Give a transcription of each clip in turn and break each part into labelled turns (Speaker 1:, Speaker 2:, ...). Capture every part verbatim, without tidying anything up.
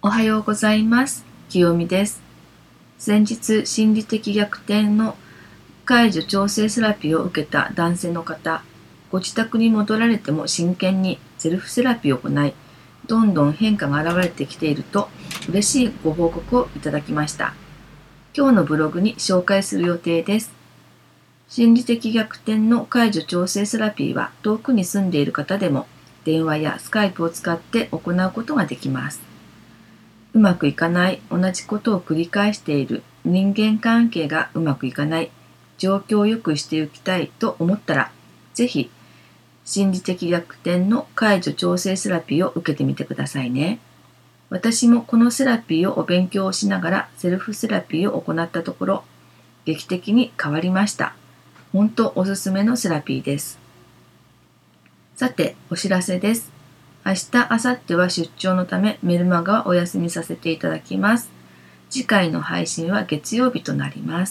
Speaker 1: おはようございます。きよみです。先日、心理的逆転の解除調整セラピーを受けた男性の方、ご自宅に戻られても真剣にセルフセラピーを行い、どんどん変化が現れてきていると嬉しいご報告をいただきました。今日のブログに紹介する予定です。心理的逆転の解除調整セラピーは遠くに住んでいる方でも電話やスカイプを使って行うことができます。うまくいかない、同じことを繰り返している、人間関係がうまくいかない、状況を良くしていきたいと思ったら、ぜひ心理的逆転の解除調整セラピーを受けてみてくださいね。私もこのセラピーをお勉強しながらセルフセラピーを行ったところ、劇的に変わりました。本当おすすめのセラピーです。さて、お知らせです。明日、明後日は出張のためメルマガはお休みさせていただきます。次回の配信は月曜日となります。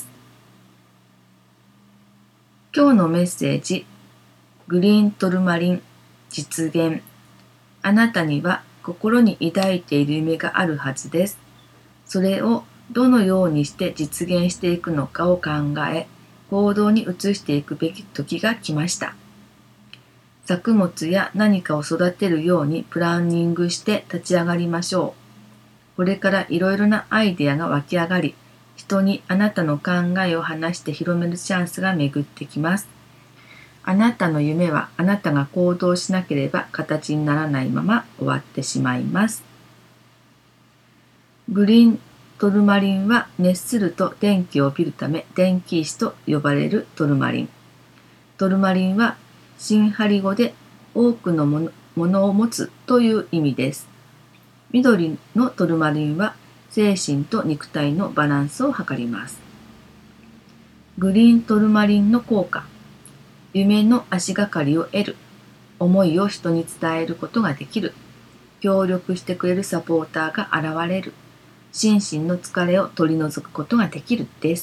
Speaker 1: 今日のメッセージ、グリーントルマリン実現。あなたには心に抱いている夢があるはずです。それをどのようにして実現していくのかを考え、行動に移していくべき時が来ました。作物や何かを育てるようにプランニングして立ち上がりましょう。これからいろいろなアイデアが湧き上がり、人にあなたの考えを話して広めるチャンスが巡ってきます。あなたの夢はあなたが行動しなければ形にならないまま終わってしまいます。グリーントルマリンは熱すると電気を帯びるため電気石と呼ばれるトルマリン。トルマリンはシンハリ語で多くのもの、ものを持つという意味です。緑のトルマリンは精神と肉体のバランスを図ります。グリーントルマリンの効果。夢の足がかりを得る。思いを人に伝えることができる。協力してくれるサポーターが現れる。心身の疲れを取り除くことができるです。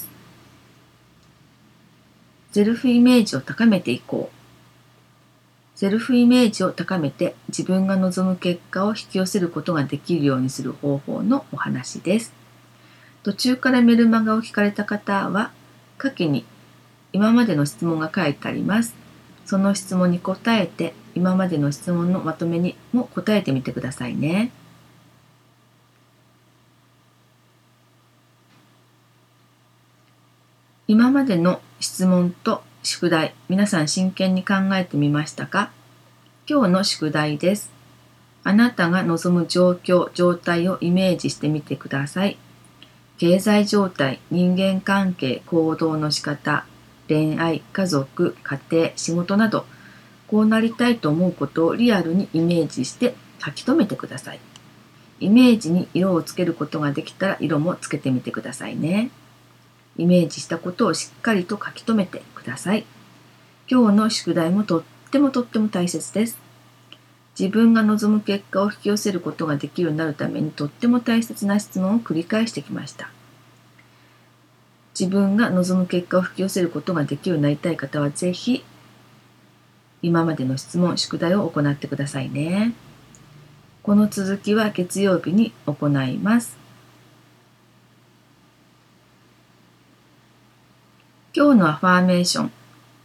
Speaker 1: セルフイメージを高めていこう。セルフイメージを高めて自分が望む結果を引き寄せることができるようにする方法のお話です。途中からメルマガを聞かれた方は、下記に今までの質問が書いてあります。その質問に答えて、今までの質問のまとめにも答えてみてくださいね。今までの質問と宿題、皆さん真剣に考えてみましたか？今日の宿題です。あなたが望む状況、状態をイメージしてみてください。経済状態、人間関係、行動の仕方、恋愛、家族、家庭、仕事など、こうなりたいと思うことをリアルにイメージして書き留めてください。イメージに色をつけることができたら色もつけてみてくださいね。イメージしたことをしっかりと書き留めてください。今日の宿題もとってもとっても大切です。自分が望む結果を引き寄せることができるようになるためにとっても大切な質問を繰り返してきました。自分が望む結果を引き寄せることができるようになりたい方はぜひ今までの質問、宿題を行ってくださいね。この続きは月曜日に行います。今日のアファーメーション。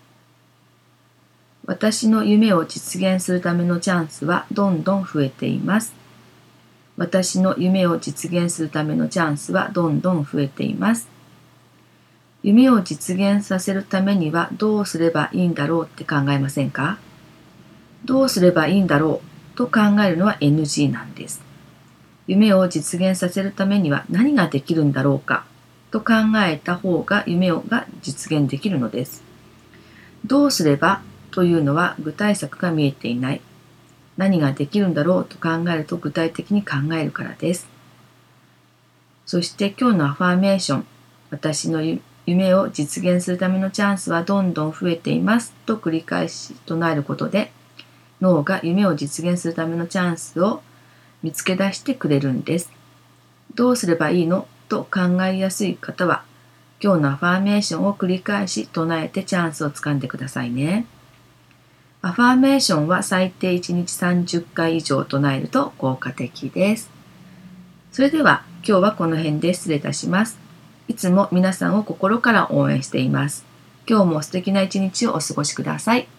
Speaker 1: 私の夢を実現するためのチャンスはどんどん増えています。私の夢を実現するためのチャンスはどんどん増えています。夢を実現させるためにはどうすればいいんだろうって考えませんか？どうすればいいんだろうと考えるのは エヌジー なんです。夢を実現させるためには何ができるんだろうかと考えた方が夢が実現できるのです。どうすればというのは具体策が見えていない。何ができるんだろうと考えると具体的に考えるからです。そして今日のアファーメーション。私の夢を実現するためのチャンスはどんどん増えていますと繰り返し唱えることで脳が夢を実現するためのチャンスを見つけ出してくれるんです。どうすればいいのと考えやすい方は今日のアファーメーションを繰り返し唱えてチャンスをつかんでくださいね。アファーメーションは最低いちにちさんじゅっかい以上唱えると効果的です。 それでは今日はこの辺で失礼いたします。いつも皆さんを心から応援しています。今日も素敵な一日をお過ごしください。